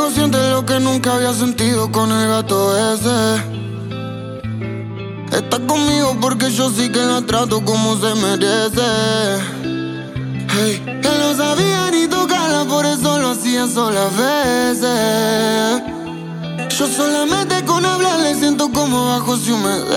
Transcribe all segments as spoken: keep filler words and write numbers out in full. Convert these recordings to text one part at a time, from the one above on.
Conmigo sientes lo que nunca había sentido con el gato ese. Está conmigo porque yo sí que la trato como se merece. Hey, él no sabía ni tocarla, por eso lo hacía solas veces. Yo solamente con hablarle siento como abajo se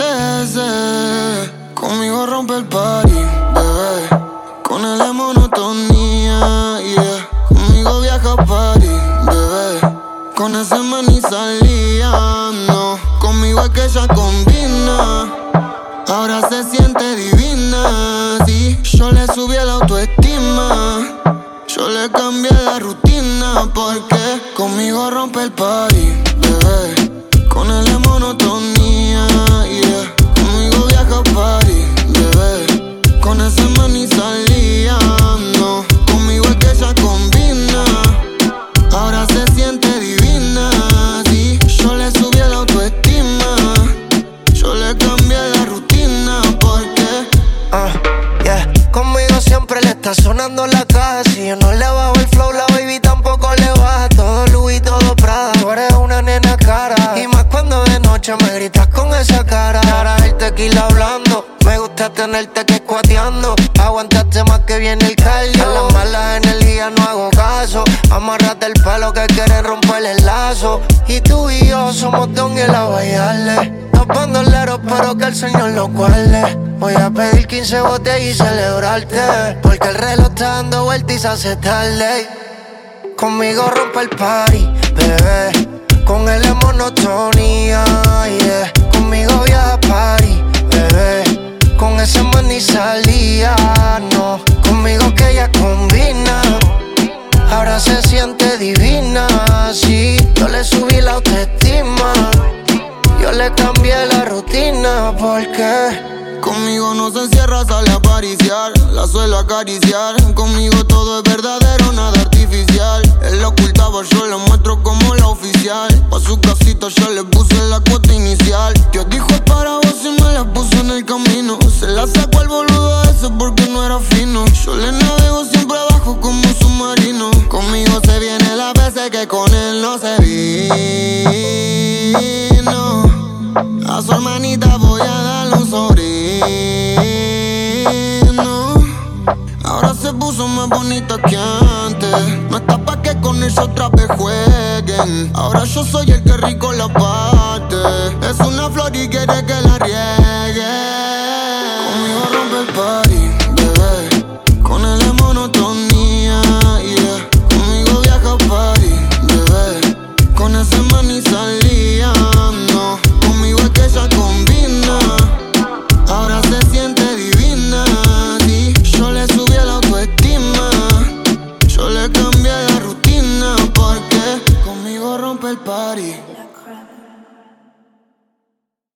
humedece. Conmigo rompe el party, bebé. Con él es monotonía, yeah. Conmigo viaja a París, bebé. Con ese man ni salía, no. Conmigo es que ella combina. Ahora se siente divina, sí. Yo le subí la autoestima. Yo le cambié la rutina porque conmigo rompe el party, bebé. Con él es monotonía, yeah. Conmigo viaja a París, bebé. Con ese man ni salía, no. Conmigo es que ella combina. Ahora se siente divina, sí. Yo le subí la autoestima. Yo le cambié la rutina porque uh, yeah. Conmigo siempre le está sonando la caja. Si yo no le bajo el flow, la baby tampoco le baja. Todo Louis, todo Prada. Tú eres una nena cara. Y más cuando de noche me gritas con esa cara. Ahora el tequila hablando. Me gusta tenerte que escuateando. Aguantaste más que viene el cardio. A las malas energías no hago caso. Amárrate el pelo que quieres romper el lazo. Y tú y yo somos don y el a bailarle. Dos bandoleros pero que el Señor los guarde. Voy a pedir quince botellas y celebrarte. Porque el reloj está dando vueltas y se hace tarde. Conmigo rompe el party, bebé. Con él es monotonía, yeah. Conmigo viaja a París, bebé. Con ese man ni salía, no. Conmigo que ella combina. Ahora se siente divina, sí. Yo le subí la autoestima. Yo le cambié la rutina porque conmigo no se encierra, sale a pariciar. La suelo acariciar. Conmigo todo es verdadero, nada artificial. Él lo ocultaba, yo lo muestro como la oficial. Pa' su casita yo le puse la cuota inicial. Dios dijo es para vos y me la puso en el camino. Se la sacó al boludo ese porque no era fino. Yo le navego siempre abajo como un submarino. Conmigo se viene las veces que con él no se vino. A su hermanita voy a darle un sobrino. Ahora se puso más bonita que antes. No está pa' que con ella otra vez jueguen. Ahora yo soy el que rico la parte. Es una flor y quiere que la riegue. Conmigo rompe el party, bebé. Con él es monotonía, yeah. Conmigo viaja a París, bebé. Con ese man ni salía, no. Conmigo es que ella combina. Ahora se siente divina, sí. Yo le subí la autoestima. Yo le cambié la rutina porque conmigo rompe el party.